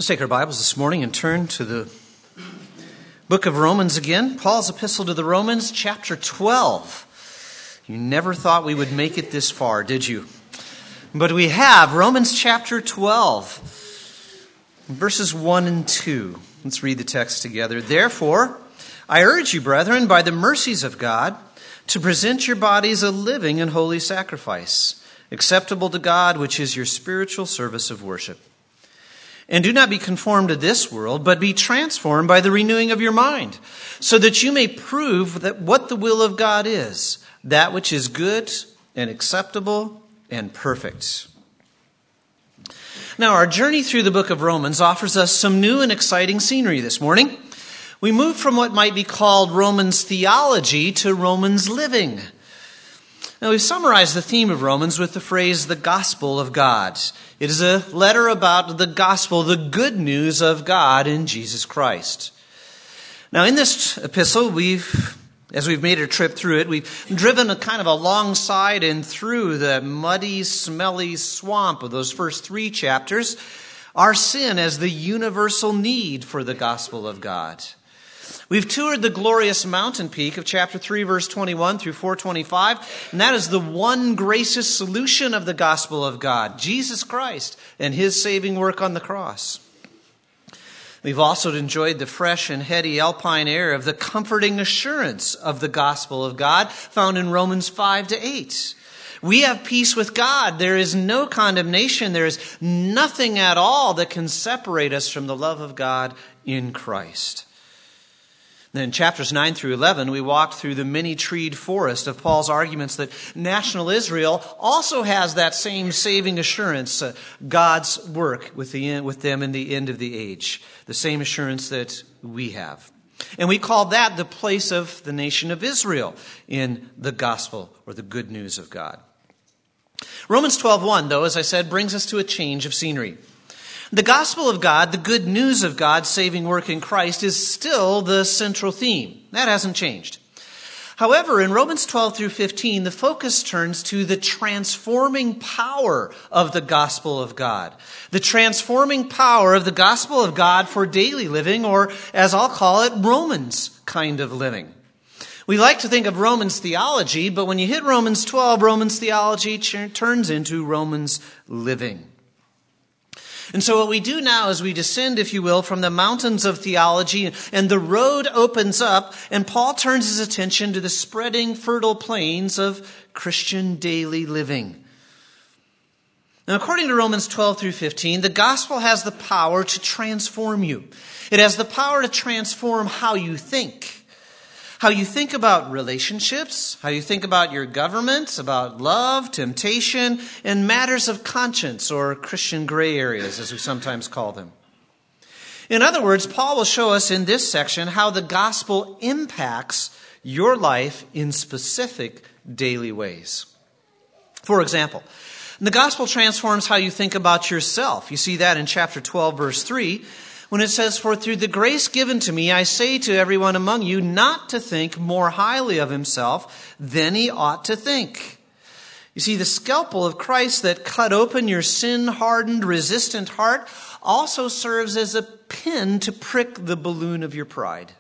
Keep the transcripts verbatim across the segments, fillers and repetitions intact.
Let's take our Bibles this morning and turn to the book of Romans again. Paul's epistle to the Romans, chapter twelve. You never thought we would make it this far, did you? But we have. Romans chapter twelve, verses one and two. Let's read the text together. Therefore, I urge you, brethren, by the mercies of God, to present your bodies a living and holy sacrifice, acceptable to God, which is your spiritual service of worship. And do not be conformed to this world, but be transformed by the renewing of your mind, so that you may prove that what the will of God is, that which is good and acceptable and perfect. Now, our journey through the book of Romans offers us some new and exciting scenery this morning. We move from what might be called Romans theology to Romans living. Now, we've summarized the theme of Romans with the phrase, the gospel of God. It is a letter about the gospel, the good news of God in Jesus Christ. Now, in this epistle, we've, as we've made a trip through it, we've driven a kind of alongside and through the muddy, smelly swamp of those first three chapters, our sin as the universal need for the gospel of God. We've toured the glorious mountain peak of chapter three, verse twenty-one through four twenty-five, and that is the one gracious solution of the gospel of God, Jesus Christ and his saving work on the cross. We've also enjoyed the fresh and heady alpine air of the comforting assurance of the gospel of God found in Romans five to eight. We have peace with God. There is no condemnation. There is nothing at all that can separate us from the love of God in Christ. Then in chapters nine through eleven, we walked through the many-treed forest of Paul's arguments that national Israel also has that same saving assurance, uh, God's work with, the, with them in the end of the age, the same assurance that we have. And we called that the place of the nation of Israel in the gospel or the good news of God. Romans twelve one, though, as I said, brings us to a change of scenery. The gospel of God, the good news of God's saving work in Christ, is still the central theme. That hasn't changed. However, in Romans twelve through fifteen, the focus turns to the transforming power of the gospel of God. The transforming power of the gospel of God for daily living, or as I'll call it, Romans kind of living. We like to think of Romans theology, but when you hit Romans twelve, Romans theology ch- turns into Romans living. And so what we do now is we descend, if you will, from the mountains of theology, and the road opens up, and Paul turns his attention to the spreading, fertile plains of Christian daily living. Now, according to Romans twelve through fifteen, the gospel has the power to transform you. It has the power to transform how you think. How you think about relationships, how you think about your government, about love, temptation, and matters of conscience, or Christian gray areas, as we sometimes call them. In other words, Paul will show us in this section how the gospel impacts your life in specific daily ways. For example, the gospel transforms how you think about yourself. You see that in chapter twelve, verse three. When it says, "For through the grace given to me, I say to everyone among you not to think more highly of himself than he ought to think." You see, the scalpel of Christ that cut open your sin-hardened, resistant heart also serves as a pin to prick the balloon of your pride.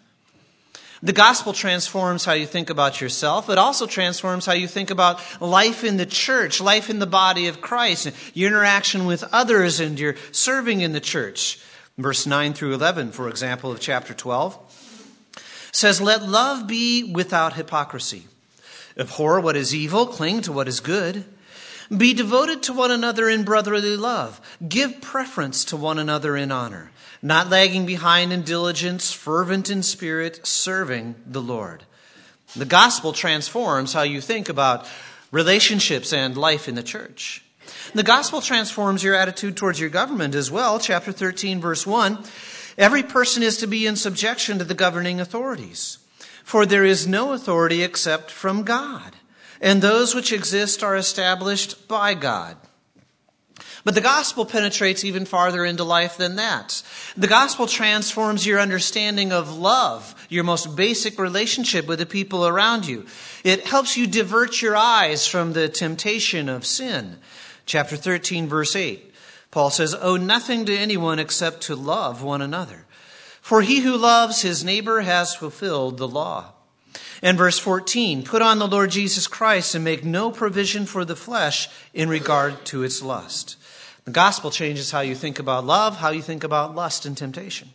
The gospel transforms how you think about yourself. It also transforms how you think about life in the church, life in the body of Christ, your interaction with others, and your serving in the church. Verse nine through eleven, for example, of chapter twelve, says, "Let love be without hypocrisy. Abhor what is evil, cling to what is good. Be devoted to one another in brotherly love. Give preference to one another in honor, not lagging behind in diligence, fervent in spirit, serving the Lord." The gospel transforms how you think about relationships and life in the church. The gospel transforms your attitude towards your government as well. Chapter thirteen, verse one, "Every person is to be in subjection to the governing authorities. For there is no authority except from God, and those which exist are established by God." But the gospel penetrates even farther into life than that. The gospel transforms your understanding of love, your most basic relationship with the people around you. It helps you divert your eyes from the temptation of sin. Chapter thirteen, verse eight. Paul says, "Owe nothing to anyone except to love one another. For he who loves his neighbor has fulfilled the law." And verse fourteen, "Put on the Lord Jesus Christ and make no provision for the flesh in regard to its lust." The gospel changes how you think about love, how you think about lust and temptation.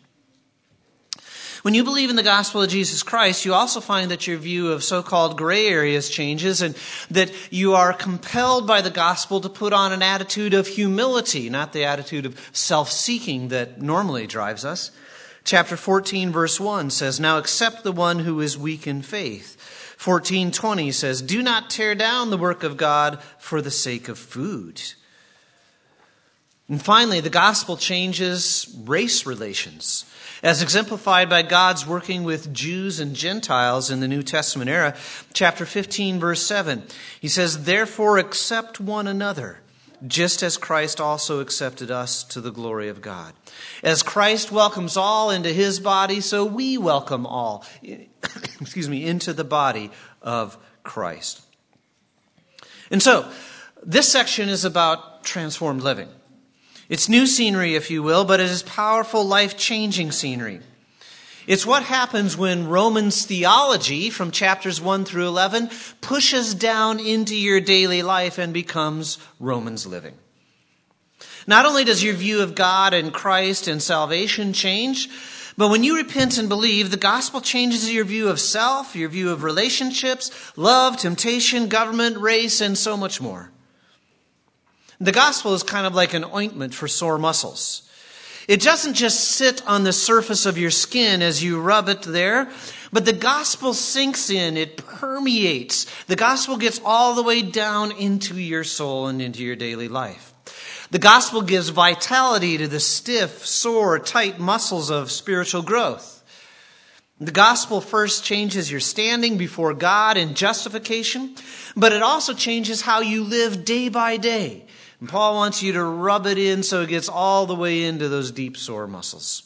When you believe in the gospel of Jesus Christ, you also find that your view of so-called gray areas changes, and that you are compelled by the gospel to put on an attitude of humility, not the attitude of self-seeking that normally drives us. Chapter fourteen, verse one says, "Now accept the one who is weak in faith." fourteen twenty says, "Do not tear down the work of God for the sake of food." And finally, the gospel changes race relations, as exemplified by God's working with Jews and Gentiles in the New Testament era. Chapter fifteen, verse seven, he says, "Therefore accept one another, just as Christ also accepted us to the glory of God." As Christ welcomes all into his body, so we welcome all, excuse me, into the body of Christ. And so, this section is about transformed living. It's new scenery, if you will, but it is powerful, life-changing scenery. It's what happens when Romans theology from chapters one through eleven pushes down into your daily life and becomes Romans living. Not only does your view of God and Christ and salvation change, but when you repent and believe, the gospel changes your view of self, your view of relationships, love, temptation, government, race, and so much more. The gospel is kind of like an ointment for sore muscles. It doesn't just sit on the surface of your skin as you rub it there, but the gospel sinks in, it permeates. The gospel gets all the way down into your soul and into your daily life. The gospel gives vitality to the stiff, sore, tight muscles of spiritual growth. The gospel first changes your standing before God in justification, but it also changes how you live day by day. And Paul wants you to rub it in so it gets all the way into those deep, sore muscles.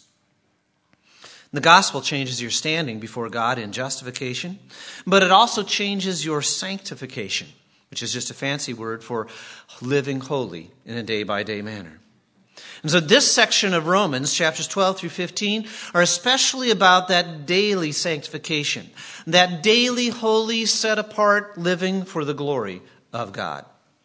The gospel changes your standing before God in justification, but it also changes your sanctification, which is just a fancy word for living holy in a day-by-day manner. And so this section of Romans, chapters twelve through fifteen, are especially about that daily sanctification, that daily, holy, set-apart living for the glory of God.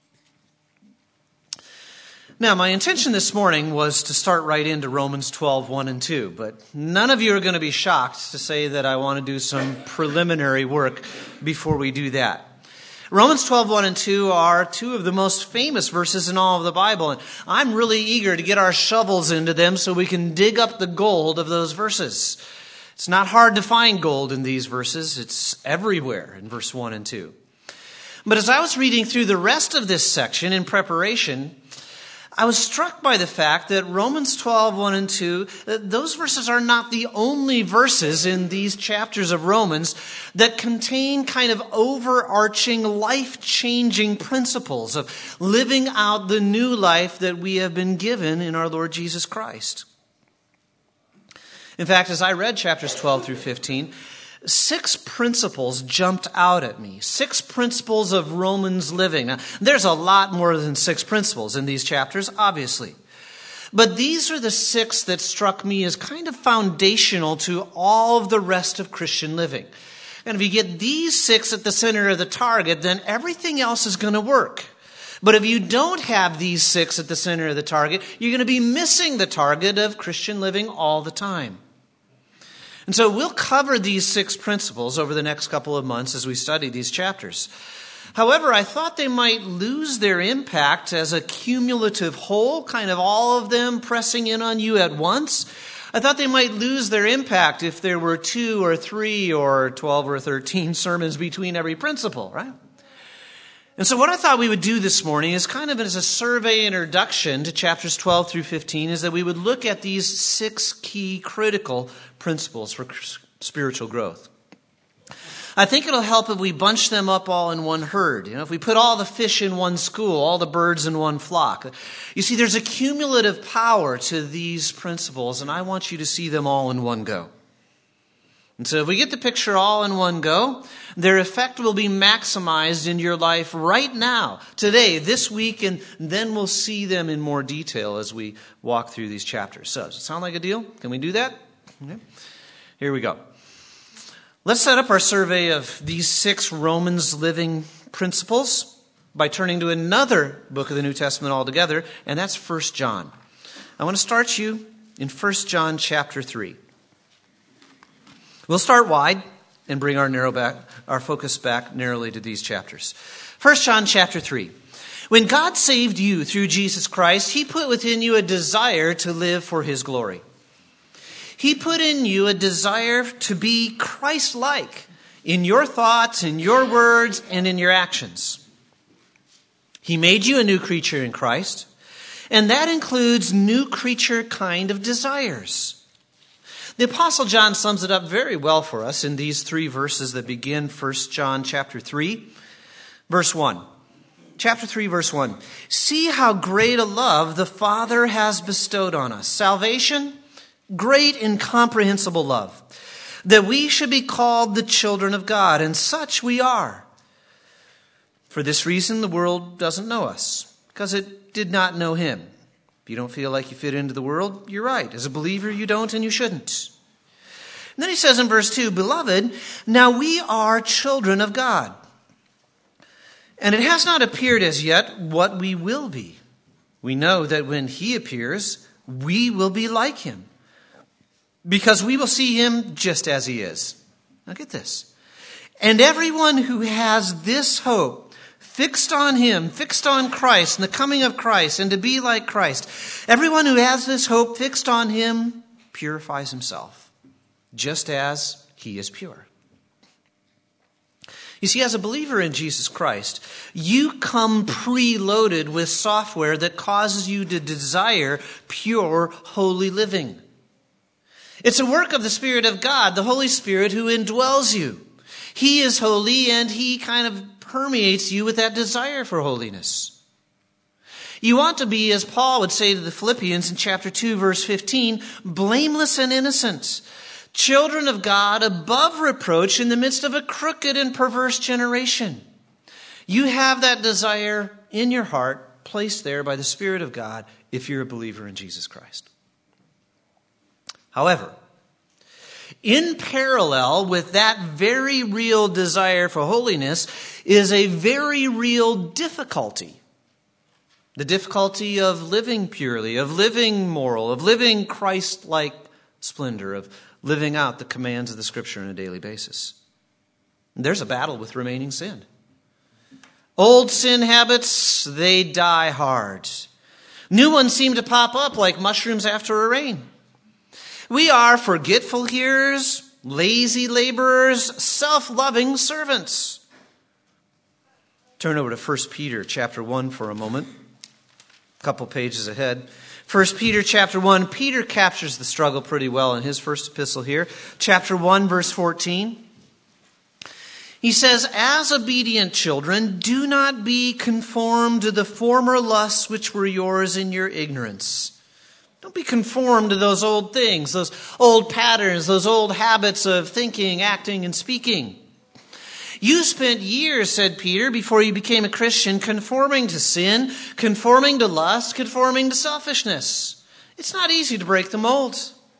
Now, my intention this morning was to start right into Romans twelve, one and two, but none of you are going to be shocked to say that I want to do some preliminary work before we do that. Romans twelve, one and two are two of the most famous verses in all of the Bible, and I'm really eager to get our shovels into them so we can dig up the gold of those verses. It's not hard to find gold in these verses. It's everywhere in verse one and two. But as I was reading through the rest of this section in preparation, I was struck by the fact that Romans twelve, one and two, those verses are not the only verses in these chapters of Romans that contain kind of overarching, life-changing principles of living out the new life that we have been given in our Lord Jesus Christ. In fact, as I read chapters twelve through fifteen, six principles jumped out at me. Six principles of Romans living. Now, there's a lot more than six principles in these chapters, obviously. But these are the six that struck me as kind of foundational to all of the rest of Christian living. And if you get these six at the center of the target, then everything else is going to work. But if you don't have these six at the center of the target, you're going to be missing the target of Christian living all the time. And so we'll cover these six principles over the next couple of months as we study these chapters. However, I thought they might lose their impact as a cumulative whole, kind of all of them pressing in on you at once. I thought they might lose their impact if there were two or three or twelve or thirteen sermons between every principle, right? And so what I thought we would do this morning is kind of as a survey introduction to chapters twelve through fifteen is that we would look at these six key critical principles for spiritual growth. I think it'll help if we bunch them up all in one herd. You know, if we put all the fish in one school, all the birds in one flock. You see, there's a cumulative power to these principles, and I want you to see them all in one go. And so if we get the picture all in one go, their effect will be maximized in your life right now, today, this week, and then we'll see them in more detail as we walk through these chapters. So does it sound like a deal? Can we do that? Okay. Here we go. Let's set up our survey of these six Romans living principles by turning to another book of the New Testament altogether, and that's First John. I want to start you in First John chapter three. We'll start wide and bring our narrow back, our focus back narrowly to these chapters. First John chapter three. When God saved you through Jesus Christ, He put within you a desire to live for His glory. He put in you a desire to be Christ-like in your thoughts, in your words, and in your actions. He made you a new creature in Christ, and that includes new creature kind of desires. The Apostle John sums it up very well for us in these three verses that begin First John chapter three, verse one. Chapter three, verse one. See how great a love the Father has bestowed on us. Salvation, great incomprehensible love, that we should be called the children of God, and such we are. For this reason, the world doesn't know us, because it did not know Him. If you don't feel like you fit into the world, you're right. As a believer, you don't and you shouldn't. And then he says in verse two, Beloved, now we are children of God. And it has not appeared as yet what we will be. We know that when He appears, we will be like Him, because we will see Him just as He is. Now get this. And everyone who has this hope fixed on Him, fixed on Christ and the coming of Christ and to be like Christ. Everyone who has this hope fixed on Him purifies himself, just as He is pure. You see, as a believer in Jesus Christ, you come preloaded with software that causes you to desire pure, holy living. It's a work of the Spirit of God, the Holy Spirit who indwells you. He is holy, and He kind of permeates you with that desire for holiness. You want to be, as Paul would say to the Philippians in chapter two, verse fifteen, blameless and innocent, children of God above reproach in the midst of a crooked and perverse generation. You have that desire in your heart, placed there by the Spirit of God, if you're a believer in Jesus Christ. However, in parallel with that very real desire for holiness is a very real difficulty. The difficulty of living purely, of living moral, of living Christ-like splendor, of living out the commands of the Scripture on a daily basis. And there's a battle with remaining sin. Old sin habits, they die hard. New ones seem to pop up like mushrooms after a rain. We are forgetful hearers, lazy laborers, self-loving servants. Turn over to First Peter chapter one for a moment. A couple pages ahead. First Peter chapter one. Peter captures the struggle pretty well in his first epistle here. Chapter one, verse fourteen. He says, As obedient children, do not be conformed to the former lusts which were yours in your ignorance. Don't be conformed to those old things, those old patterns, those old habits of thinking, acting, and speaking. You spent years, said Peter, before you became a Christian, conforming to sin, conforming to lust, conforming to selfishness. It's not easy to break the mold.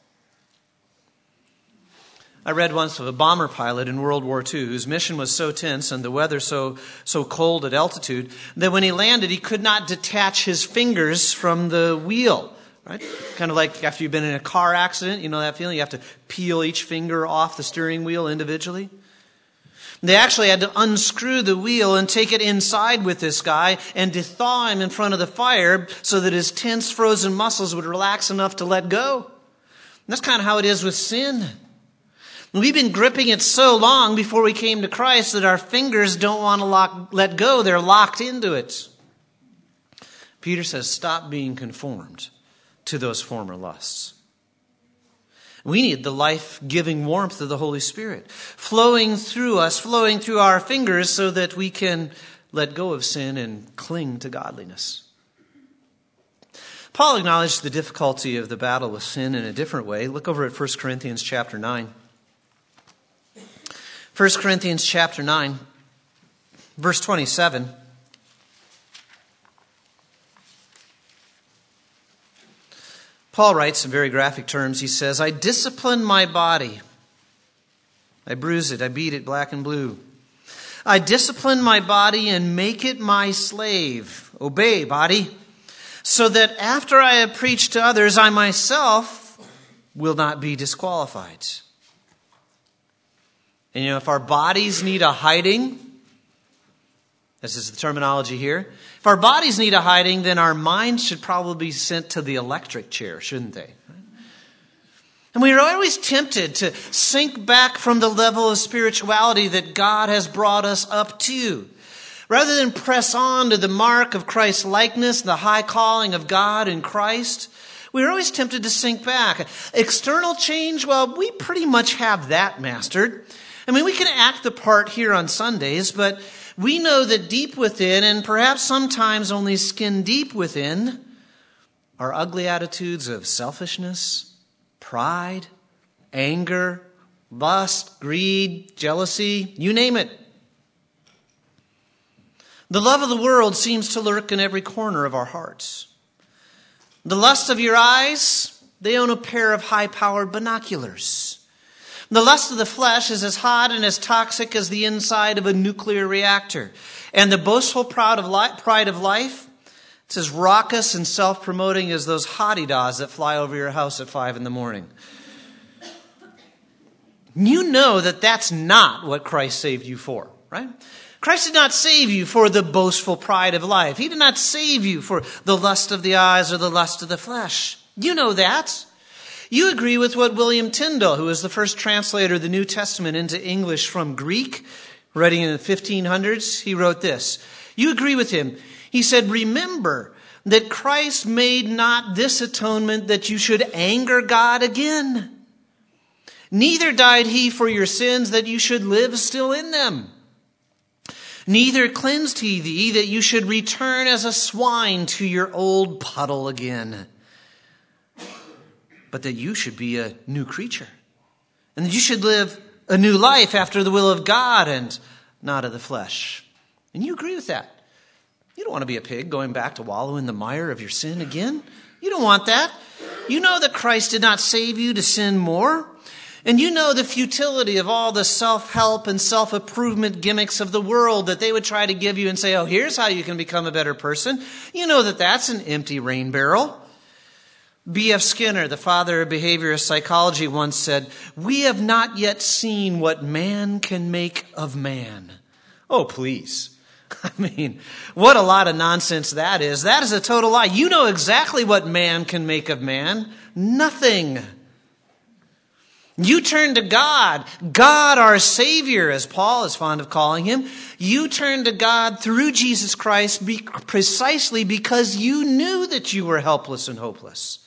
I read once of a bomber pilot in World War Two whose mission was so tense and the weather so, so cold at altitude that when he landed, he could not detach his fingers from the wheel. Right? Kind of like after you've been in a car accident, you know that feeling? You have to peel each finger off the steering wheel individually. They actually had to unscrew the wheel and take it inside with this guy and to thaw him in front of the fire so that his tense, frozen muscles would relax enough to let go. And that's kind of how it is with sin. We've been gripping it so long before we came to Christ that our fingers don't want to lock, let go. They're locked into it. Peter says, stop being conformed to those former lusts. We need the life-giving warmth of the Holy Spirit flowing through us, flowing through our fingers so that we can let go of sin and cling to godliness. Paul acknowledged the difficulty of the battle with sin in a different way. Look over at First Corinthians chapter nine. First Corinthians chapter nine, verse twenty-seven. Paul writes in very graphic terms. He says, I discipline my body. I bruise it. I beat it black and blue. I discipline my body and make it my slave. Obey, body. So that after I have preached to others, I myself will not be disqualified. And you know, if our bodies need a hiding, this is the terminology here. If our bodies need a hiding, then our minds should probably be sent to the electric chair, shouldn't they? And we are always tempted to sink back from the level of spirituality that God has brought us up to. Rather than press on to the mark of Christ's likeness, the high calling of God in Christ, we are always tempted to sink back. External change, well, we pretty much have that mastered. I mean, we can act the part here on Sundays, but we know that deep within, and perhaps sometimes only skin deep within, are ugly attitudes of selfishness, pride, anger, lust, greed, jealousy, you name it. The love of the world seems to lurk in every corner of our hearts. The lust of your eyes, they own a pair of high-powered binoculars. The lust of the flesh is as hot and as toxic as the inside of a nuclear reactor. And the boastful pride of life, pride of life, it's as raucous and self-promoting as those hottie-daws that fly over your house at five in the morning. You know that that's not what Christ saved you for, right? Christ did not save you for the boastful pride of life. He did not save you for the lust of the eyes or the lust of the flesh. You know that. You agree with what William Tyndale, who was the first translator of the New Testament into English from Greek, writing in the fifteen hundreds, he wrote this. You agree with him. He said, remember that Christ made not this atonement that you should anger God again. Neither died he for your sins that you should live still in them. Neither cleansed he thee that you should return as a swine to your old puddle again. But that you should be a new creature. And that you should live a new life after the will of God and not of the flesh. And you agree with that. You don't want to be a pig going back to wallow in the mire of your sin again. You don't want that. You know that Christ did not save you to sin more. And you know the futility of all the self-help and self-improvement gimmicks of the world that they would try to give you and say, oh, here's how you can become a better person. You know that that's an empty rain barrel. B F Skinner, the father of behaviorist psychology, once said, we have not yet seen what man can make of man. Oh, please. I mean, what a lot of nonsense that is. That is a total lie. You know exactly what man can make of man. Nothing. You turn to God, God our Savior, as Paul is fond of calling him. You turn to God through Jesus Christ be- precisely because you knew that you were helpless and hopeless.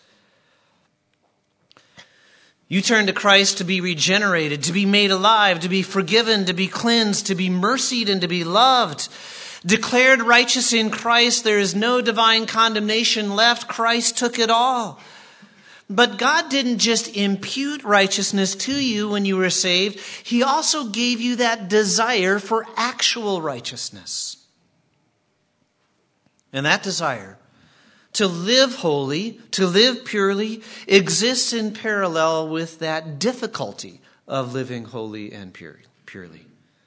You turn to Christ to be regenerated, to be made alive, to be forgiven, to be cleansed, to be mercied, and to be loved. Declared righteous in Christ, there is no divine condemnation left. Christ took it all. But God didn't just impute righteousness to you when you were saved. He also gave you that desire for actual righteousness. And that desire to live holy, to live purely, exists in parallel with that difficulty of living holy and pure, purely.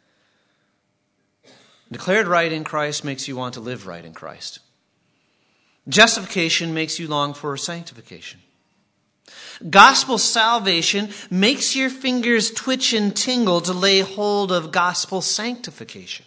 Declared right in Christ makes you want to live right in Christ. Justification makes you long for sanctification. Gospel salvation makes your fingers twitch and tingle to lay hold of gospel sanctification.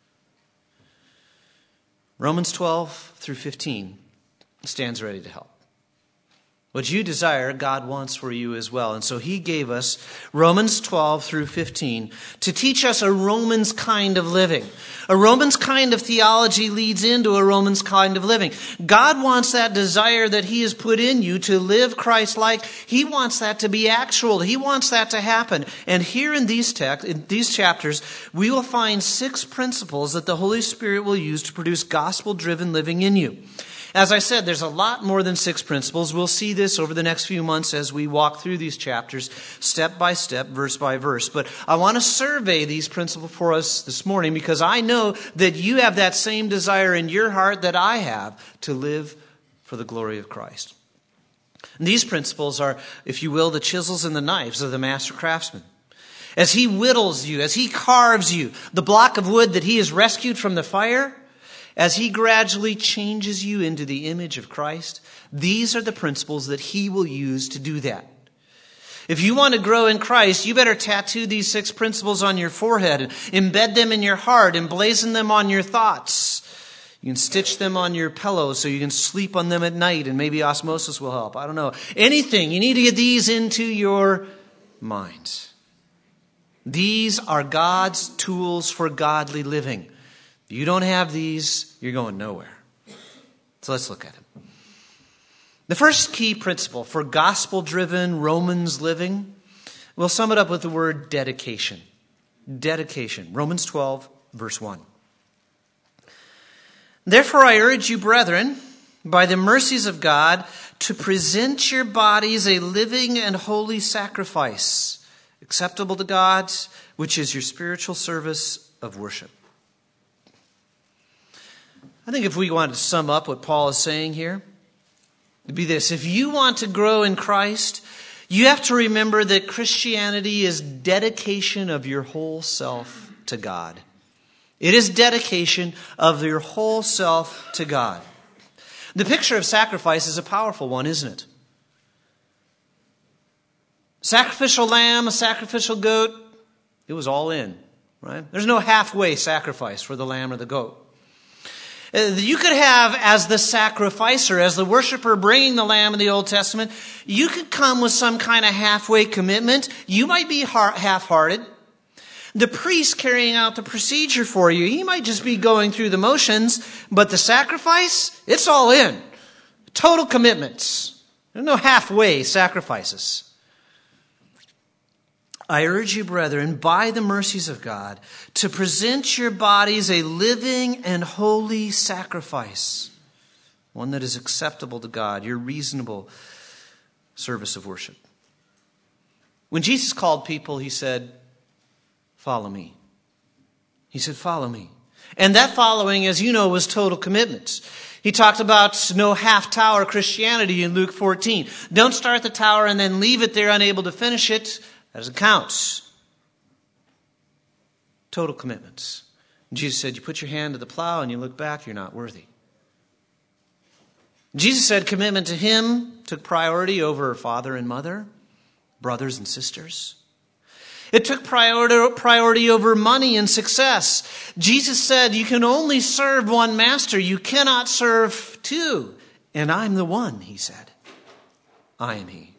Romans twelve through fifteen stands ready to help. What you desire, God wants for you as well. And so he gave us Romans twelve through fifteen to teach us a Romans kind of living. A Romans kind of theology leads into a Romans kind of living. God wants that desire that he has put in you to live Christ-like. He wants that to be actual. He wants that to happen. And here in these texts, in these chapters, we will find six principles that the Holy Spirit will use to produce gospel-driven living in you. As I said, there's a lot more than six principles. We'll see this over the next few months as we walk through these chapters, step by step, verse by verse. But I want to survey these principles for us this morning because I know that you have that same desire in your heart that I have to live for the glory of Christ. And these principles are, if you will, the chisels and the knives of the master craftsman. As he whittles you, as he carves you, the block of wood that he has rescued from the fire, as he gradually changes you into the image of Christ, these are the principles that he will use to do that. If you want to grow in Christ, you better tattoo these six principles on your forehead and embed them in your heart, emblazon them on your thoughts. You can stitch them on your pillow so you can sleep on them at night, and maybe osmosis will help. I don't know. Anything. You need to get these into your mind. These are God's tools for godly living. If you don't have these, you're going nowhere. So let's look at it. The first key principle for gospel-driven Romans living, we'll sum it up with the word dedication. Dedication. Romans twelve, verse one. Therefore I urge you, brethren, by the mercies of God, to present your bodies a living and holy sacrifice, acceptable to God, which is your spiritual service of worship. I think if we want to sum up what Paul is saying here, it'd be this. If you want to grow in Christ, you have to remember that Christianity is dedication of your whole self to God. It is dedication of your whole self to God. The picture of sacrifice is a powerful one, isn't it? Sacrificial lamb, a sacrificial goat, it was all in, right? There's no halfway sacrifice for the lamb or the goat. You could have, as the sacrificer, as the worshiper bringing the lamb in the Old Testament, you could come with some kind of halfway commitment. You might be half-hearted. The priest carrying out the procedure for you, he might just be going through the motions, but the sacrifice, it's all in. Total commitments. There's no halfway sacrifices. I urge you, brethren, by the mercies of God, to present your bodies a living and holy sacrifice, one that is acceptable to God, your reasonable service of worship. When Jesus called people, he said, follow me. He said, follow me. And that following, as you know, was total commitment. He talked about no half-tower Christianity in Luke fourteen. Don't start the tower and then leave it there unable to finish it. That doesn't count. Total commitments. Jesus said, you put your hand to the plow and you look back, you're not worthy. Jesus said commitment to him took priority over father and mother, brothers and sisters. It took priority, priority over money and success. Jesus said you can only serve one master. You cannot serve two. And I'm the one, he said. I am he.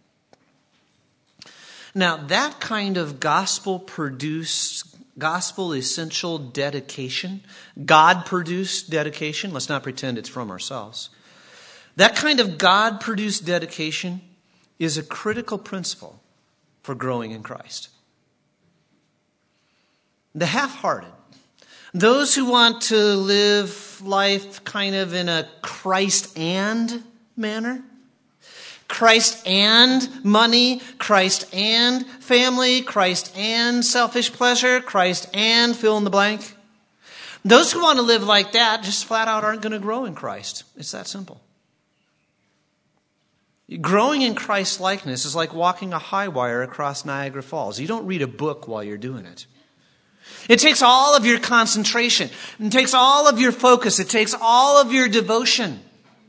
Now, that kind of gospel-produced, gospel-essential dedication, God-produced dedication, let's not pretend it's from ourselves. That kind of God-produced dedication is a critical principle for growing in Christ. The half-hearted, those who want to live life kind of in a Christ and manner, Christ and money, Christ and family, Christ and selfish pleasure, Christ and fill in the blank. Those who want to live like that just flat out aren't going to grow in Christ. It's that simple. Growing in Christ's likeness is like walking a high wire across Niagara Falls. You don't read a book while you're doing it. It takes all of your concentration. It takes all of your focus. It takes all of your devotion.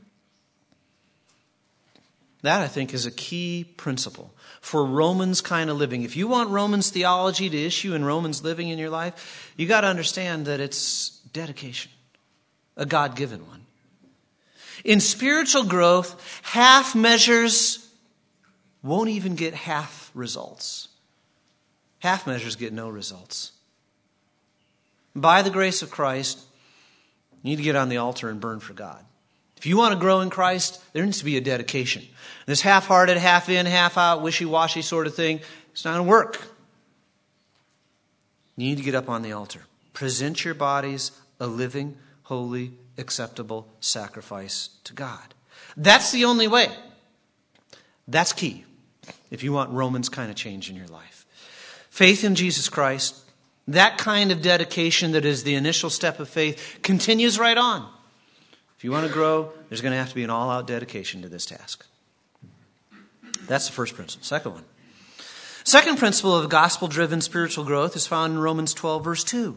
That, I think, is a key principle for Romans kind of living. If you want Romans theology to issue in Romans living in your life, you got to understand that it's dedication, a God-given one. In spiritual growth, half measures won't even get half results. Half measures get no results. By the grace of Christ, you need to get on the altar and burn for God. If you want to grow in Christ, there needs to be a dedication. This half-hearted, half in, half out, wishy-washy sort of thing, it's not going to work. You need to get up on the altar. Present your bodies a living, holy, acceptable sacrifice to God. That's the only way. That's key if you want Romans kind of change in your life. Faith in Jesus Christ, that kind of dedication that is the initial step of faith, continues right on. If you want to grow, there's going to have to be an all-out dedication to this task. That's the first principle. Second one. Second principle of gospel-driven spiritual growth is found in Romans twelve, verse two.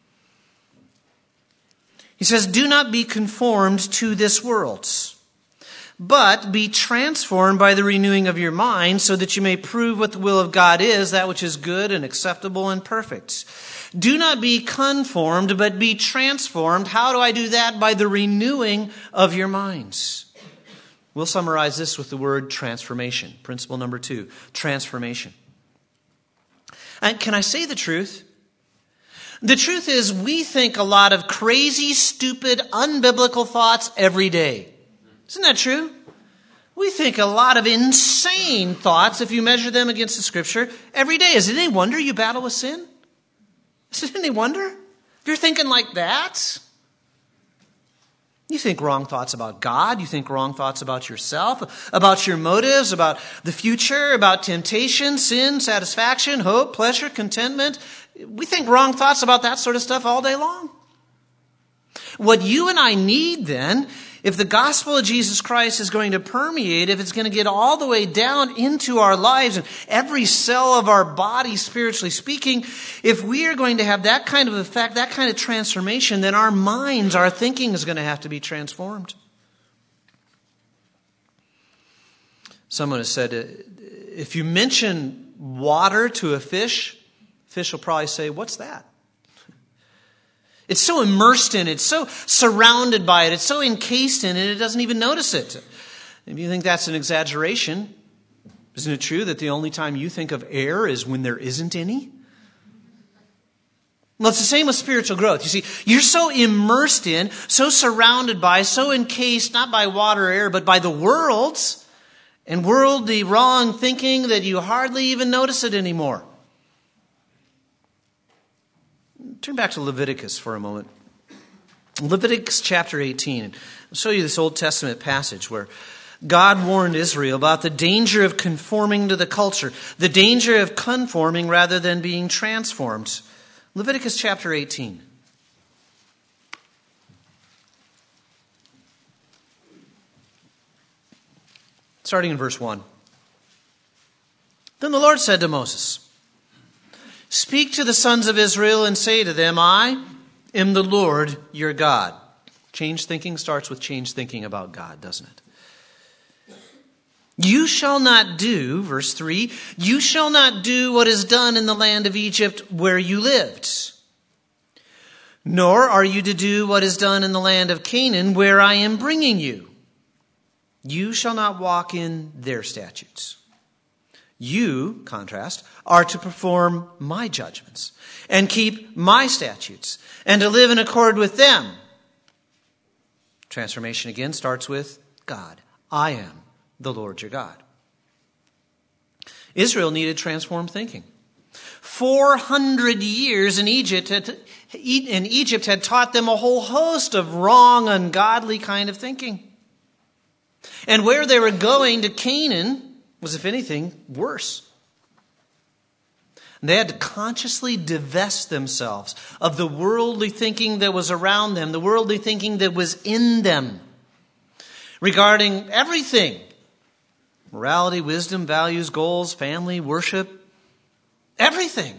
He says, do not be conformed to this world, but be transformed by the renewing of your mind, so that you may prove what the will of God is, that which is good and acceptable and perfect. Do not be conformed, but be transformed. How do I do that? By the renewing of your minds. We'll summarize this with the word transformation. Principle number two, transformation. And can I say the truth? The truth is, we think a lot of crazy, stupid, unbiblical thoughts every day. Isn't that true? We think a lot of insane thoughts, if you measure them against the Scripture, every day. Is it any wonder you battle with sin? Is it any wonder? If you're thinking like that, you think wrong thoughts about God. You think wrong thoughts about yourself, about your motives, about the future, about temptation, sin, satisfaction, hope, pleasure, contentment. We think wrong thoughts about that sort of stuff all day long. What you and I need then, if the gospel of Jesus Christ is going to permeate, if it's going to get all the way down into our lives and every cell of our body, spiritually speaking, if we are going to have that kind of effect, that kind of transformation, then our minds, our thinking is going to have to be transformed. Someone has said, if you mention water to a fish, fish will probably say, what's that? It's so immersed in it, it's so surrounded by it, it's so encased in it, it doesn't even notice it. If you think that's an exaggeration, isn't it true that the only time you think of air is when there isn't any? Well, it's the same with spiritual growth. You see, you're so immersed in, so surrounded by, so encased, not by water or air, but by the world and worldly wrong thinking that you hardly even notice it anymore. Turn back to Leviticus for a moment. Leviticus chapter eighteen. I'll show you this Old Testament passage where God warned Israel about the danger of conforming to the culture, the danger of conforming rather than being transformed. Leviticus chapter eighteen. Starting in verse one. Then the Lord said to Moses, speak to the sons of Israel and say to them, I am the Lord your God. Change thinking starts with change thinking about God, doesn't it? You shall not do, verse three, you shall not do what is done in the land of Egypt where you lived. Nor are you to do what is done in the land of Canaan where I am bringing you. You shall not walk in their statutes. You, contrast, are to perform my judgments and keep my statutes and to live in accord with them. Transformation again starts with God. I am the Lord your God. Israel needed transformed thinking. Four hundred years in Egypt had, in Egypt had taught them a whole host of wrong, ungodly kind of thinking. And where they were going to Canaan was, if anything, worse. They had to consciously divest themselves of the worldly thinking that was around them, the worldly thinking that was in them, regarding everything. Morality, wisdom, values, goals, family, worship, everything.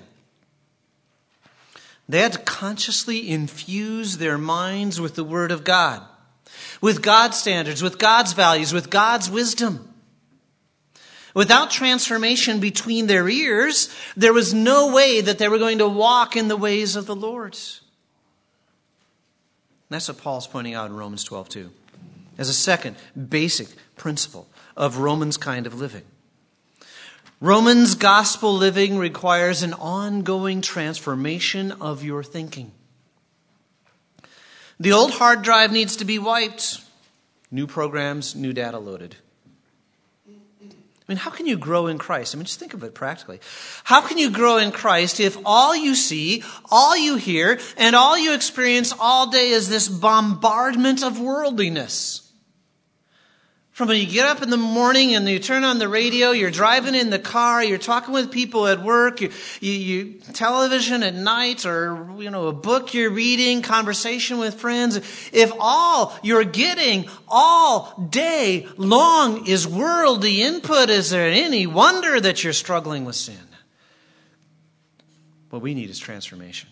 They had to consciously infuse their minds with the Word of God, with God's standards, with God's values, with God's wisdom. Without transformation between their ears, there was no way that they were going to walk in the ways of the Lord. That's what Paul's pointing out in Romans twelve two, as a second basic principle of Romans kind of living. Romans gospel living requires an ongoing transformation of your thinking. The old hard drive needs to be wiped. New programs, new data loaded. I mean, how can you grow in Christ? I mean, just think of it practically. How can you grow in Christ if all you see, all you hear, and all you experience all day is this bombardment of worldliness? From when you get up in the morning and you turn on the radio, you're driving in the car, you're talking with people at work, you, you, you television at night, or you know a book you're reading, conversation with friends. If all you're getting all day long is worldly input, is there any wonder that you're struggling with sin? What we need is transformation.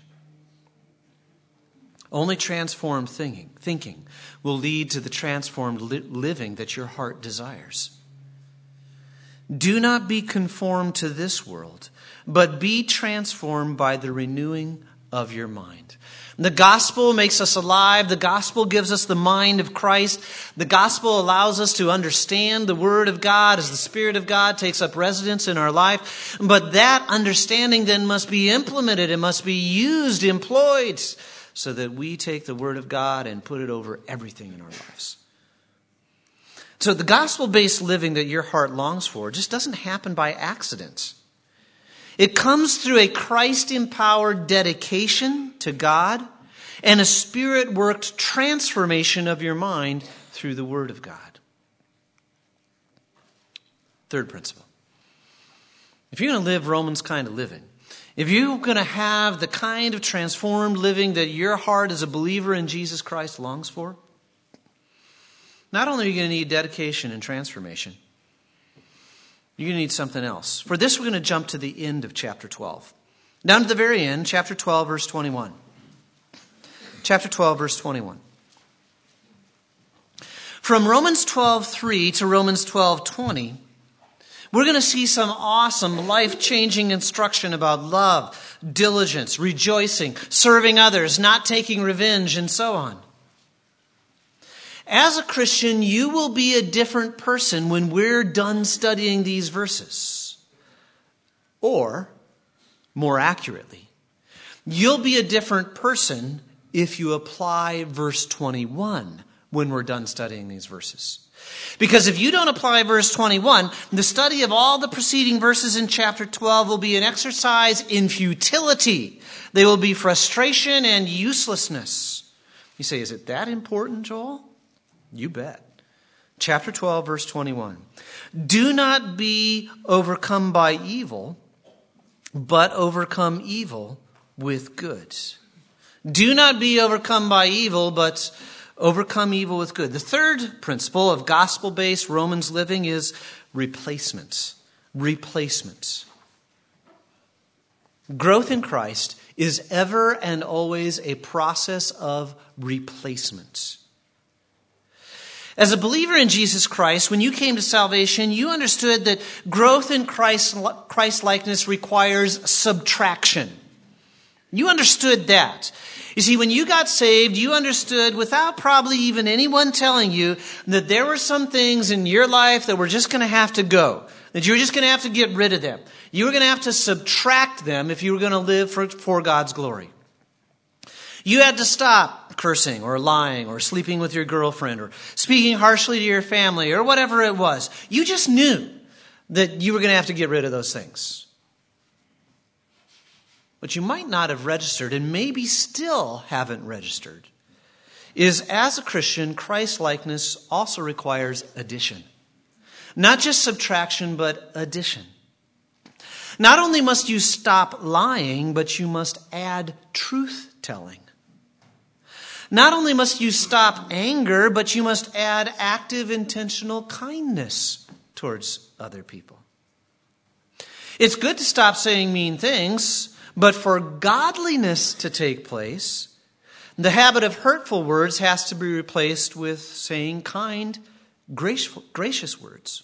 Only transformed thinking, thinking will lead to the transformed li- living that your heart desires. Do not be conformed to this world, but be transformed by the renewing of your mind. The gospel makes us alive. The gospel gives us the mind of Christ. The gospel allows us to understand the word of God as the Spirit of God takes up residence in our life. But that understanding then must be implemented. It must be used, employed, so that we take the word of God and put it over everything in our lives. So the gospel-based living that your heart longs for just doesn't happen by accident. It comes through a Christ-empowered dedication to God and a Spirit-worked transformation of your mind through the word of God. Third principle. If you're going to live Romans kind of living, if you're going to have the kind of transformed living that your heart as a believer in Jesus Christ longs for, not only are you going to need dedication and transformation, you're going to need something else. For this, we're going to jump to the end of chapter twelve. Down to the very end, chapter twelve, verse twenty-one. Chapter twelve, verse twenty-one. From Romans twelve three to Romans twelve twenty, we're going to see some awesome, life-changing instruction about love, diligence, rejoicing, serving others, not taking revenge, and so on. As a Christian, you will be a different person when we're done studying these verses. Or, more accurately, you'll be a different person if you apply verse twenty-one when we're done studying these verses. Because if you don't apply verse twenty-one, the study of all the preceding verses in chapter twelve will be an exercise in futility. They will be frustration and uselessness. You say, is it that important, Joel? You bet. Chapter twelve, verse twenty-one. Do not be overcome by evil, but overcome evil with good. Do not be overcome by evil, but overcome evil with good. The third principle of gospel-based Romans living is replacement. Replacement. Growth in Christ is ever and always a process of replacement. As a believer in Jesus Christ, when you came to salvation, you understood that growth in Christ, Christ-likeness requires subtraction. You understood that. You see, when you got saved, you understood without probably even anyone telling you that there were some things in your life that were just going to have to go, that you were just going to have to get rid of them. You were going to have to subtract them if you were going to live for, for God's glory. You had to stop cursing or lying or sleeping with your girlfriend or speaking harshly to your family or whatever it was. You just knew that you were going to have to get rid of those things. What you might not have registered and maybe still haven't registered is, as a Christian, Christ-likeness also requires addition. Not just subtraction, but addition. Not only must you stop lying, but you must add truth-telling. Not only must you stop anger, but you must add active, intentional kindness towards other people. It's good to stop saying mean things, but for godliness to take place, the habit of hurtful words has to be replaced with saying kind, gracious words.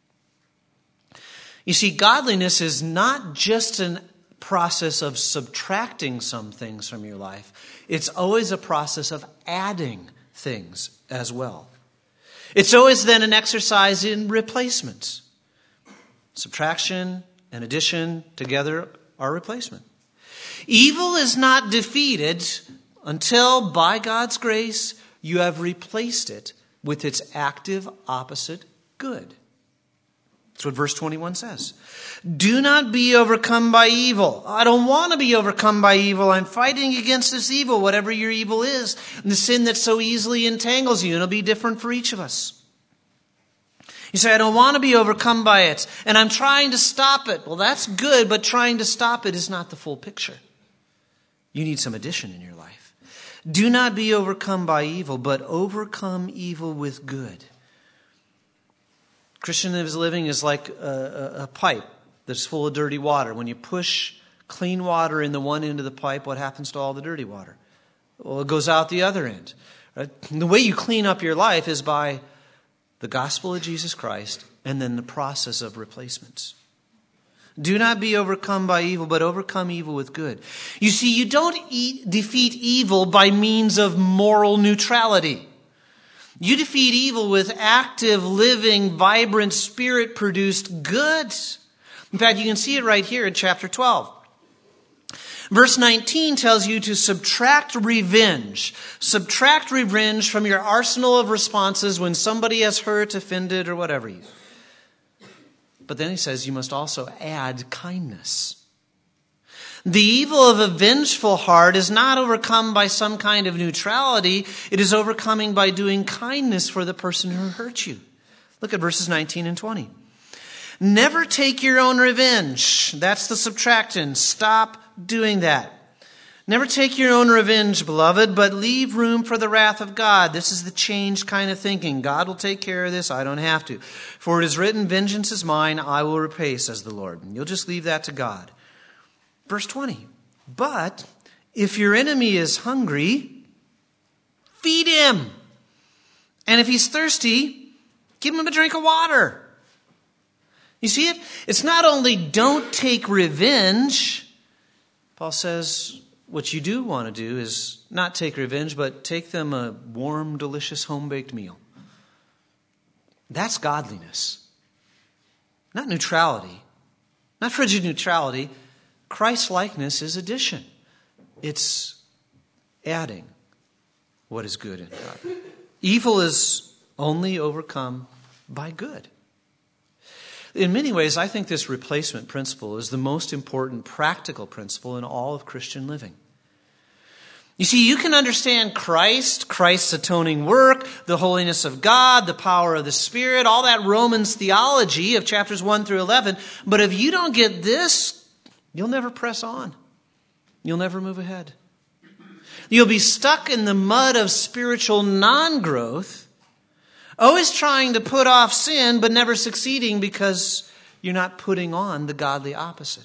You see, godliness is not just a process of subtracting some things from your life. It's always a process of adding things as well. It's always then an exercise in replacement. Subtraction and addition together are replacement. Evil is not defeated until, by God's grace, you have replaced it with its active opposite, good. That's what verse twenty-one says. Do not be overcome by evil. I don't want to be overcome by evil. I'm fighting against this evil, whatever your evil is. The sin that so easily entangles you. And it'll be different for each of us. You say, I don't want to be overcome by it. And I'm trying to stop it. Well, that's good, but trying to stop it is not the full picture. You need some addition in your life. Do not be overcome by evil, but overcome evil with good. Christian living is like a, a, a pipe that's full of dirty water. When you push clean water in the one end of the pipe, what happens to all the dirty water? Well, it goes out the other end. Right? The way you clean up your life is by the gospel of Jesus Christ and then the process of replacements. Do not be overcome by evil, but overcome evil with good. You see, you don't eat, defeat evil by means of moral neutrality. You defeat evil with active, living, vibrant, Spirit-produced good. In fact, you can see it right here in chapter twelve. Verse nineteen tells you to subtract revenge. Subtract revenge from your arsenal of responses when somebody has hurt, offended, or whatever you. But then he says you must also add kindness. The evil of a vengeful heart is not overcome by some kind of neutrality. It is overcoming by doing kindness for the person who hurt you. Look at verses nineteen and twenty. Never take your own revenge. That's the subtractant. Stop doing that. Never take your own revenge, beloved, but leave room for the wrath of God. This is the changed kind of thinking. God will take care of this. I don't have to. For it is written, vengeance is mine. I will repay, says the Lord. And you'll just leave that to God. Verse twenty, but if your enemy is hungry, feed him. And if he's thirsty, give him a drink of water. You see it? It's not only don't take revenge. Paul says what you do want to do is not take revenge, but take them a warm, delicious, home-baked meal. That's godliness. Not neutrality. Not frigid neutrality. Christ-likeness is addition. It's adding what is good in God. Evil is only overcome by good. In many ways, I think this replacement principle is the most important practical principle in all of Christian living. You see, you can understand Christ, Christ's atoning work, the holiness of God, the power of the Spirit, all that Romans theology of chapters one through eleven. But if you don't get this, you'll never press on. You'll never move ahead. You'll be stuck in the mud of spiritual non-growth, always trying to put off sin, but never succeeding because you're not putting on the godly opposite.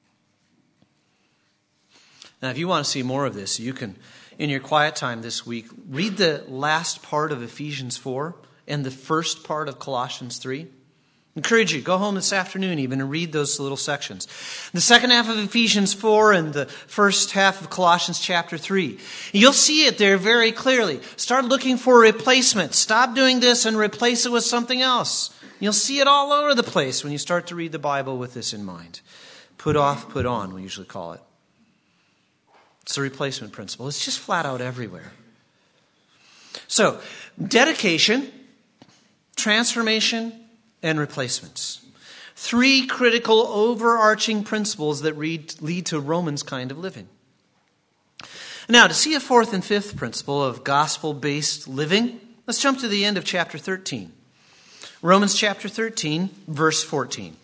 Now, if you want to see more of this, you can, in your quiet time this week, read the last part of Ephesians four and the first part of Colossians three. Encourage you, go home this afternoon even and read those little sections. The second half of Ephesians four and the first half of Colossians chapter three. You'll see it there very clearly. Start looking for a replacement. Stop doing this and replace it with something else. You'll see it all over the place when you start to read the Bible with this in mind. Put off, put on, we usually call it. It's the replacement principle. It's just flat out everywhere. So, dedication, transformation, and replacements. Three critical overarching principles that lead, lead to Romans kind of living. Now, to see a fourth and fifth principle of gospel-based living, let's jump to the end of chapter thirteen. Romans chapter thirteen, verse fourteen.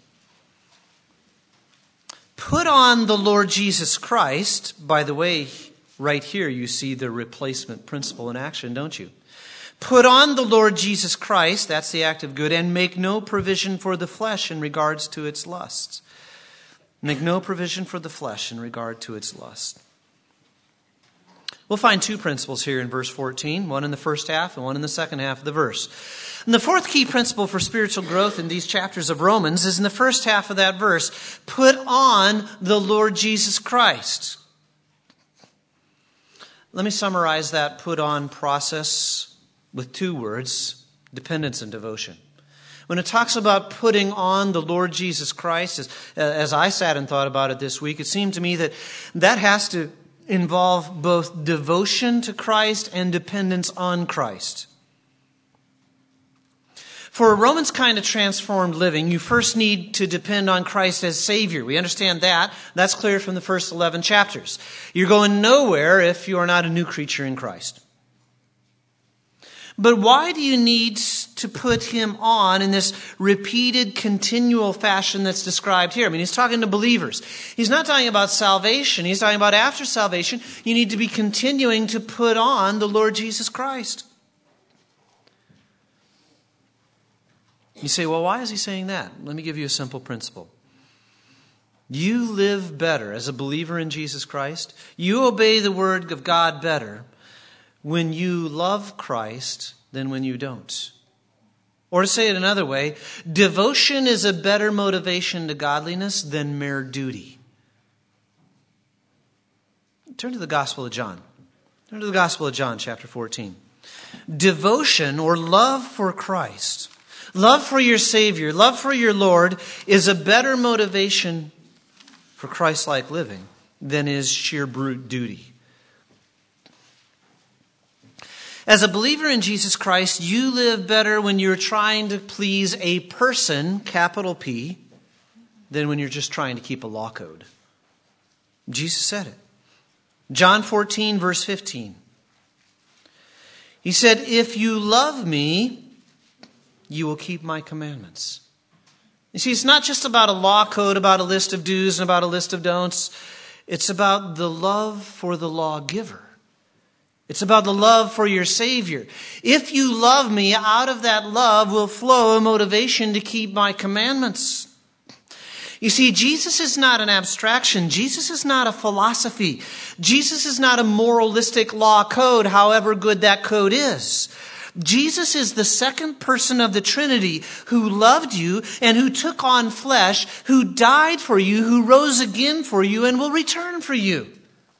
Put on the Lord Jesus Christ. By the way, right here you see the replacement principle in action, don't you? Put on the Lord Jesus Christ, that's the act of good, and make no provision for the flesh in regards to its lusts. Make no provision for the flesh in regard to its lust. We'll find two principles here in verse fourteen, one in the first half and one in the second half of the verse. And the fourth key principle for spiritual growth in these chapters of Romans is in the first half of that verse. Put on the Lord Jesus Christ. Let me summarize that put on process with two words, dependence and devotion. When it talks about putting on the Lord Jesus Christ, as, as I sat and thought about it this week, it seemed to me that that has to involve both devotion to Christ and dependence on Christ. For a Romans kind of transformed living, you first need to depend on Christ as Savior. We understand that. That's clear from the first eleven chapters. You're going nowhere if you are not a new creature in Christ. But why do you need to put him on in this repeated, continual fashion that's described here? I mean, he's talking to believers. He's not talking about salvation. He's talking about after salvation, you need to be continuing to put on the Lord Jesus Christ. You say, well, why is he saying that? Let me give you a simple principle. You live better as a believer in Jesus Christ. You obey the word of God better when you love Christ than when you don't. Or to say it another way, devotion is a better motivation to godliness than mere duty. Turn to the Gospel of John. Turn to the Gospel of John, chapter fourteen. Devotion or love for Christ, love for your Savior, love for your Lord is a better motivation for Christ-like living than is sheer brute duty. As a believer in Jesus Christ, you live better when you're trying to please a person, capital P, than when you're just trying to keep a law code. Jesus said it. John fourteen, verse fifteen. He said, if you love me, you will keep my commandments. You see, it's not just about a law code, about a list of do's and about a list of don'ts. It's about the love for the lawgiver. It's about the love for your Savior. If you love me, out of that love will flow a motivation to keep my commandments. You see, Jesus is not an abstraction. Jesus is not a philosophy. Jesus is not a moralistic law code, however good that code is. Jesus is the second person of the Trinity who loved you and who took on flesh, who died for you, who rose again for you, and will return for you.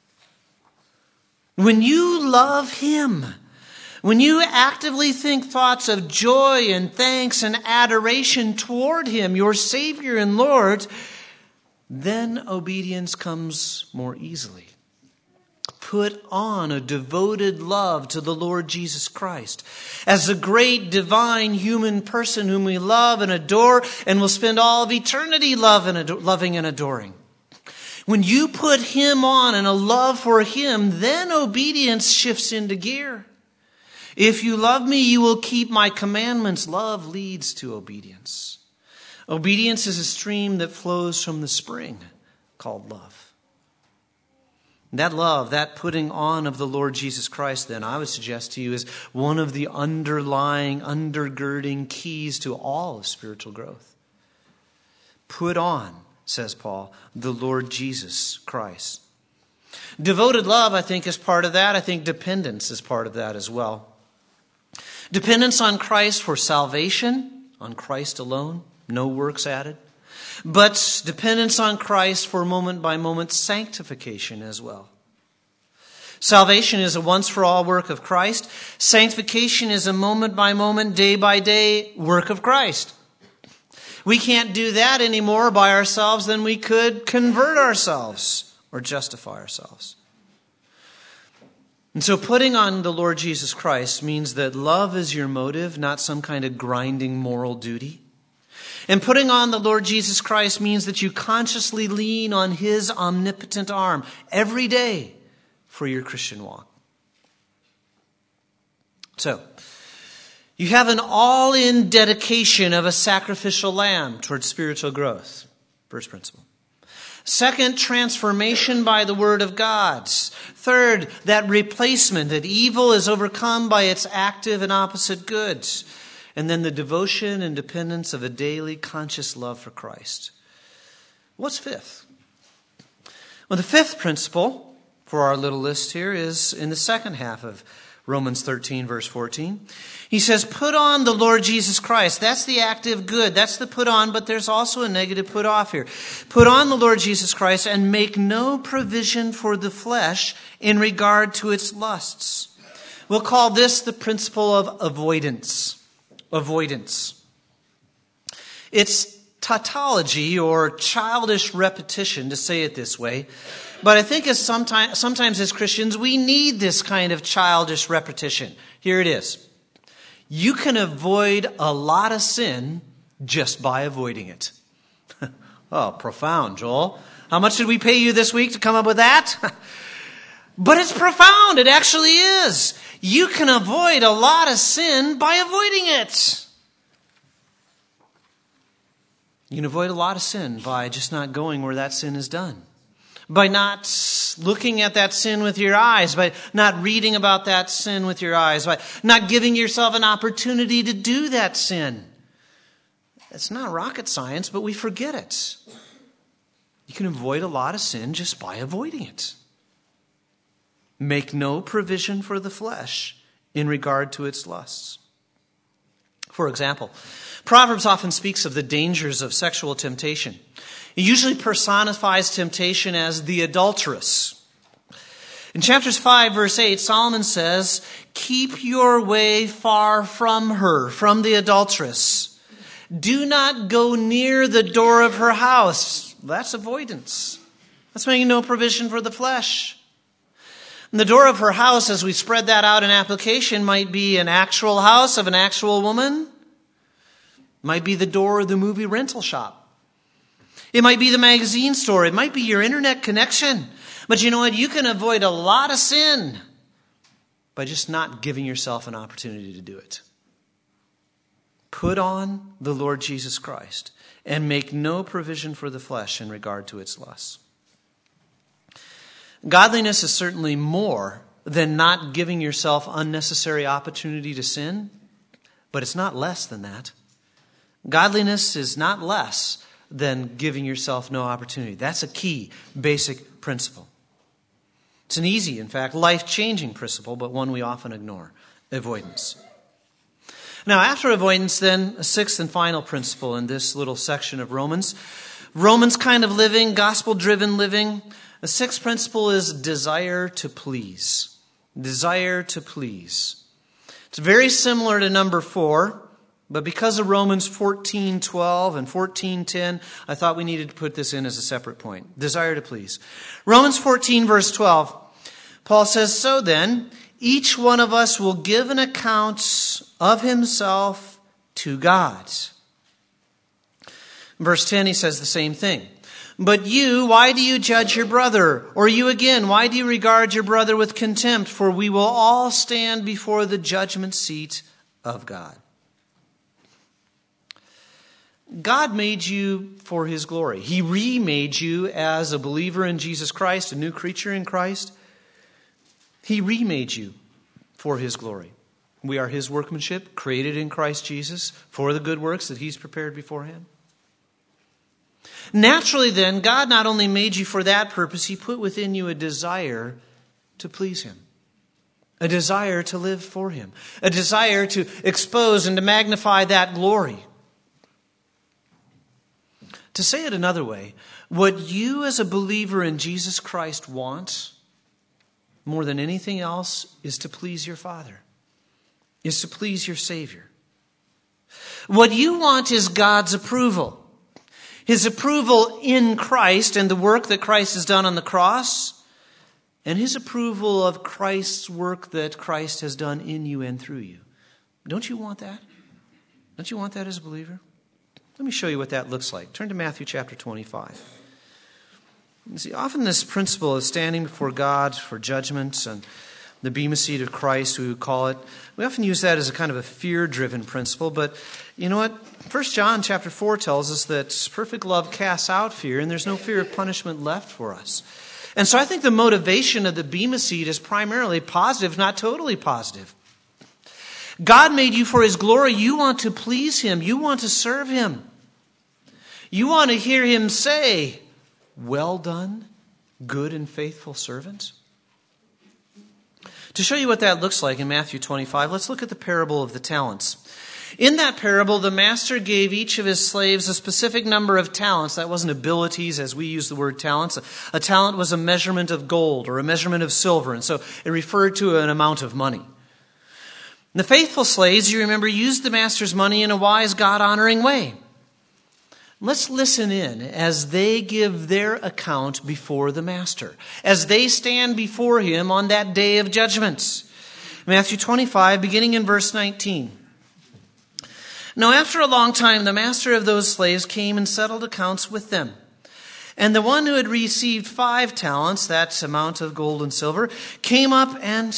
When you love him, when you actively think thoughts of joy and thanks and adoration toward him, your Savior and Lord, then obedience comes more easily. Put on a devoted love to the Lord Jesus Christ as the great divine human person whom we love and adore and will spend all of eternity love and ador- loving and adoring. When you put him on and a love for him, then obedience shifts into gear. If you love me, you will keep my commandments. Love leads to obedience. Obedience is a stream that flows from the spring called love. That love, that putting on of the Lord Jesus Christ, then, I would suggest to you, is one of the underlying, undergirding keys to all of spiritual growth. Put on, says Paul, the Lord Jesus Christ. Devoted love, I think, is part of that. I think dependence is part of that as well. Dependence on Christ for salvation, on Christ alone, no works added. But dependence on Christ for moment-by-moment sanctification as well. Salvation is a once-for-all work of Christ. Sanctification is a moment-by-moment, day-by-day work of Christ. We can't do that anymore by ourselves, then we could convert ourselves or justify ourselves. And so putting on the Lord Jesus Christ means that love is your motive, not some kind of grinding moral duty. And putting on the Lord Jesus Christ means that you consciously lean on his omnipotent arm every day for your Christian walk. So, you have an all-in dedication of a sacrificial lamb towards spiritual growth. First principle. Second, transformation by the word of God. Third, that replacement, that evil is overcome by its active and opposite good. And then the devotion and dependence of a daily conscious love for Christ. What's fifth? Well, the fifth principle for our little list here is in the second half of Romans thirteen, verse fourteen. He says, put on the Lord Jesus Christ. That's the active good. That's the put on, but there's also a negative put off here. Put on the Lord Jesus Christ and make no provision for the flesh in regard to its lusts. We'll call this the principle of avoidance. Avoidance. It's tautology or childish repetition to say it this way. But I think as sometimes, sometimes as Christians, we need this kind of childish repetition. Here it is. You can avoid a lot of sin just by avoiding it. Oh, profound, Joel. How much did we pay you this week to come up with that? But it's profound. It actually is. You can avoid a lot of sin by avoiding it. You can avoid a lot of sin by just not going where that sin is done. By not looking at that sin with your eyes. By not reading about that sin with your eyes. By not giving yourself an opportunity to do that sin. It's not rocket science, but we forget it. You can avoid a lot of sin just by avoiding it. Make no provision for the flesh in regard to its lusts. For example, Proverbs often speaks of the dangers of sexual temptation. It usually personifies temptation as the adulteress. In chapters five, verse eight, Solomon says, "Keep your way far from her," from the adulteress. "Do not go near the door of her house." That's avoidance. That's making no provision for the flesh. And the door of her house, as we spread that out in application, might be an actual house of an actual woman. Might be the door of the movie rental shop. It might be the magazine store. It might be your internet connection. But you know what? You can avoid a lot of sin by just not giving yourself an opportunity to do it. Put on the Lord Jesus Christ and make no provision for the flesh in regard to its lusts. Godliness is certainly more than not giving yourself unnecessary opportunity to sin, but it's not less than that. Godliness is not less than giving yourself no opportunity. That's a key, basic principle. It's an easy, in fact, life-changing principle, but one we often ignore: avoidance. Now, after avoidance, then, a sixth and final principle in this little section of Romans. Romans kind of living, gospel-driven living. The sixth principle is desire to please. Desire to please. It's very similar to number four, but because of Romans fourteen twelve and fourteen ten, I thought we needed to put this in as a separate point. Desire to please. Romans fourteen verse twelve, Paul says, "So then, each one of us will give an account of himself to God." Verse ten, he says the same thing. "But you, why do you judge your brother? Or you again, why do you regard your brother with contempt? For we will all stand before the judgment seat of God." God made you for His glory. He remade you as a believer in Jesus Christ, a new creature in Christ. He remade you for His glory. We are His workmanship, created in Christ Jesus for the good works that He's prepared beforehand. Naturally then, God not only made you for that purpose, He put within you a desire to please Him. A desire to live for Him. A desire to expose and to magnify that glory. To say it another way, what you as a believer in Jesus Christ want more than anything else is to please your Father, is to please your Savior. What you want is God's approval. His approval in Christ and the work that Christ has done on the cross, and His approval of Christ's work that Christ has done in you and through you. Don't you want that? Don't you want that as a believer? Let me show you what that looks like. Turn to Matthew chapter twenty-five. You see, often this principle of standing before God for judgment and the bema seat of Christ, we would call it, we often use that as a kind of a fear-driven principle. But you know what? First John chapter four tells us that perfect love casts out fear, and there's no fear of punishment left for us. And so I think the motivation of the bema seat is primarily positive, not totally positive. God made you for His glory. You want to please Him. You want to serve Him. You want to hear Him say, "Well done, good and faithful servant." To show you what that looks like in Matthew twenty-five, let's look at the parable of the talents. In that parable, the master gave each of his slaves a specific number of talents. That wasn't abilities as we use the word talents. A talent was a measurement of gold or a measurement of silver, and so it referred to an amount of money. The faithful slaves, you remember, used the master's money in a wise, God-honoring way. Let's listen in as they give their account before the master, as they stand before Him on that day of judgment. Matthew twenty-five, beginning in verse nineteen. Now after a long time, the master of those slaves came and settled accounts with them. And the one who had received five talents, that amount of gold and silver, came up and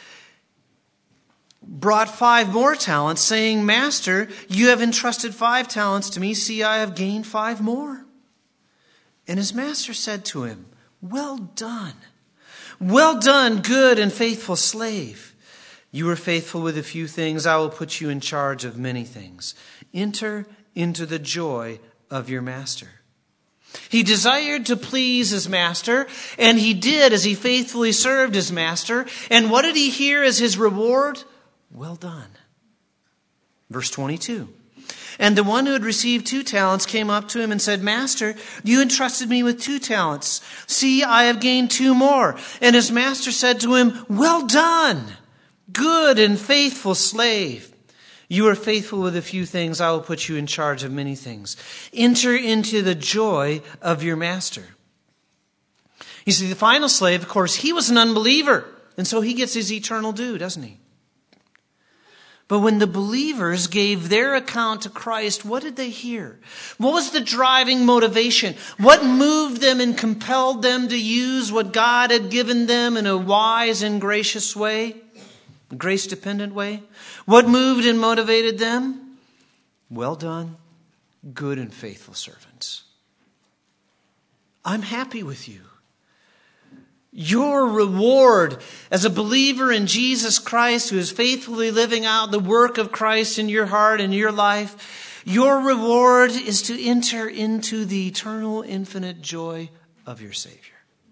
brought five more talents, saying, Master, you have entrusted five talents to me. See, I have gained five more. And his master said to him, Well done. Well done, good and faithful slave. You were faithful with a few things. I will put you in charge of many things. Enter into the joy of your master. He desired to please his master, and he did as he faithfully served his master. And what did he hear as his reward? Well done. Verse twenty-two. And the one who had received two talents came up to him and said, Master, you entrusted me with two talents. See, I have gained two more. And his master said to him, Well done, good and faithful slave. You are faithful with a few things. I will put you in charge of many things. Enter into the joy of your master. You see, the final slave, of course, he was an unbeliever. And so he gets his eternal due, doesn't he? But when the believers gave their account to Christ, what did they hear? What was the driving motivation? What moved them and compelled them to use what God had given them in a wise and gracious way? A grace-dependent way? What moved and motivated them? Well done, good and faithful servants. I'm happy with you. Your reward as a believer in Jesus Christ who is faithfully living out the work of Christ in your heart and your life, your reward is to enter into the eternal, infinite joy of your Savior.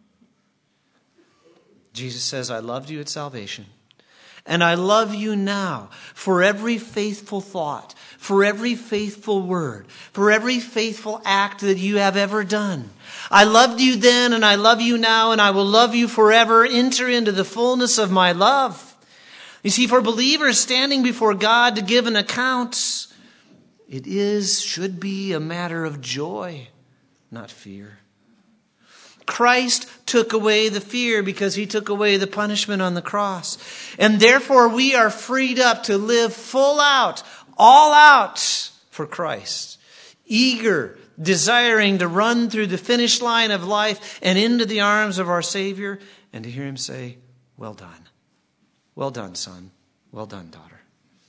Jesus says, I loved you at salvation. And I love you now for every faithful thought, for every faithful word, for every faithful act that you have ever done. I loved you then and I love you now and I will love you forever. Enter into the fullness of my love. You see, for believers standing before God to give an account, it is, should be a matter of joy, not fear. Christ took away the fear because he took away the punishment on the cross. And therefore we are freed up to live full out, all out for Christ. Eager, desiring to run through the finish line of life and into the arms of our Savior and to hear him say, well done. Well done, son. Well done, daughter.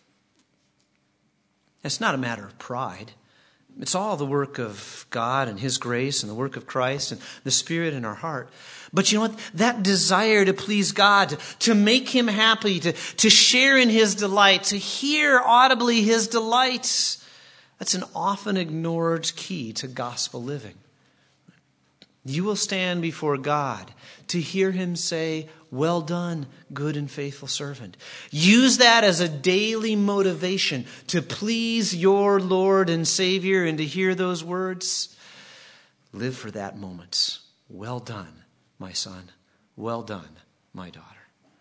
It's not a matter of pride. It's all the work of God and his grace and the work of Christ and the Spirit in our heart. But you know what? That desire to please God, to, to make him happy, to, to share in his delight, to hear audibly his delights, that's an often ignored key to gospel living. You will stand before God to hear him say, well done, good and faithful servant. Use that as a daily motivation to please your Lord and Savior and to hear those words. Live for that moment. Well done, my son. Well done, my daughter.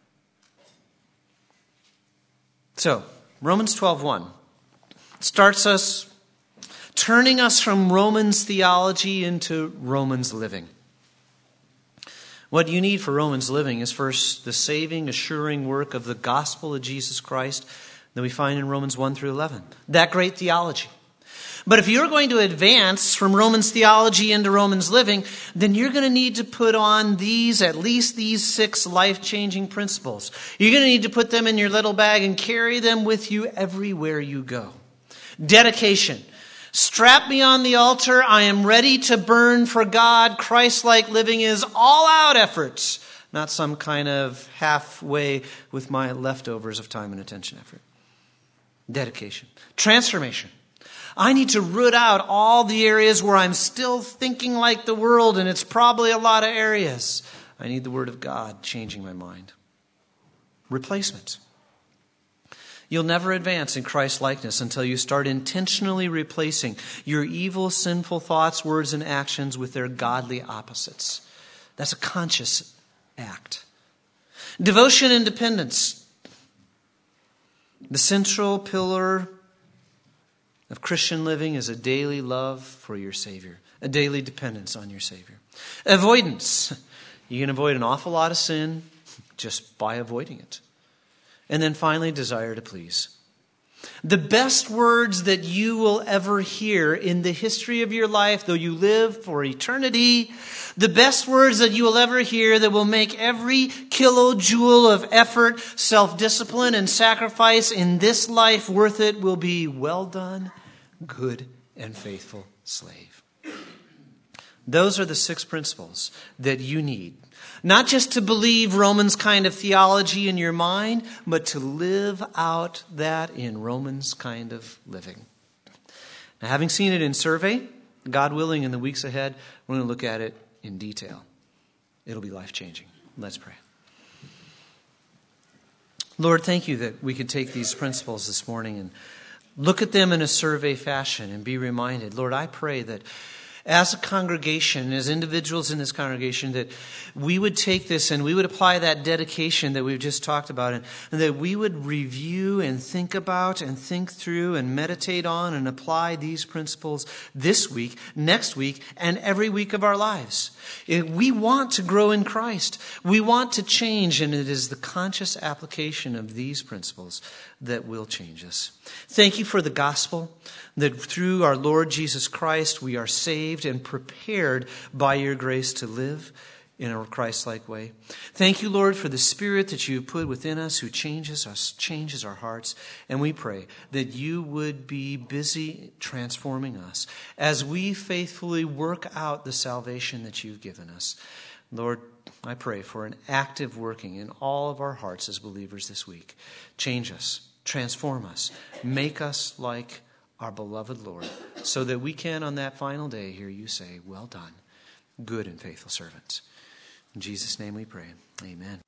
So, Romans twelve one starts us turning us from Romans theology into Romans living. What you need for Romans living is first the saving, assuring work of the gospel of Jesus Christ that we find in Romans one through eleven. That great theology. But if you're going to advance from Romans theology into Romans living, then you're going to need to put on these, at least these six life-changing principles. You're going to need to put them in your little bag and carry them with you everywhere you go. Dedication. Strap me on the altar. I am ready to burn for God. Christ-like living is all-out efforts, not some kind of halfway with my leftovers of time and attention effort. Dedication. Transformation. I need to root out all the areas where I'm still thinking like the world, and it's probably a lot of areas. I need the Word of God changing my mind. Replacement. You'll never advance in Christ's likeness until you start intentionally replacing your evil, sinful thoughts, words, and actions with their godly opposites. That's a conscious act. Devotion and dependence. The central pillar of Christian living is a daily love for your Savior, a daily dependence on your Savior. Avoidance. You can avoid an awful lot of sin just by avoiding it. And then finally, desire to please. The best words that you will ever hear in the history of your life, though you live for eternity, the best words that you will ever hear that will make every kilojoule of effort, self-discipline, and sacrifice in this life worth it will be, well done, good and faithful slave. Those are the six principles that you need. Not just to believe Romans kind of theology in your mind, but to live out that in Romans kind of living. Now, having seen it in survey, God willing, in the weeks ahead, we're going to look at it in detail. It'll be life-changing. Let's pray. Lord, thank you that we could take these principles this morning and look at them in a survey fashion and be reminded. Lord, I pray that as a congregation, as individuals in this congregation, that we would take this and we would apply that dedication that we've just talked about, and, and that we would review and think about and think through and meditate on and apply these principles this week, next week, and every week of our lives. It, we want to grow in Christ. We want to change, and it is the conscious application of these principles that will change us. Thank you for the gospel, that through our Lord Jesus Christ we are saved and prepared by your grace to live in a Christ-like way. Thank you, Lord, for the Spirit that you have put within us who changes us, changes our hearts. And we pray that you would be busy transforming us as we faithfully work out the salvation that you've given us. Lord, I pray for an active working in all of our hearts as believers this week. Change us, transform us, make us like our beloved Lord, so that we can on that final day hear you say, well done, good and faithful servants. In Jesus' name we pray. Amen.